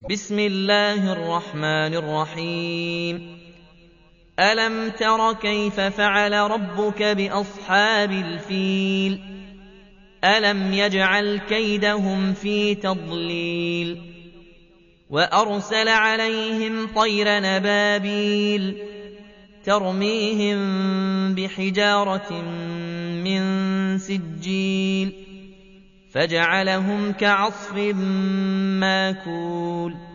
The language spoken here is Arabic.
بسم الله الرحمن الرحيم. ألم تر كيف فعل ربك بأصحاب الفيل؟ ألم يجعل كيدهم في تضليل وأرسل عليهم طير نبابيل ترميهم بحجارة من سجيل فجعلهم كعصف ماكول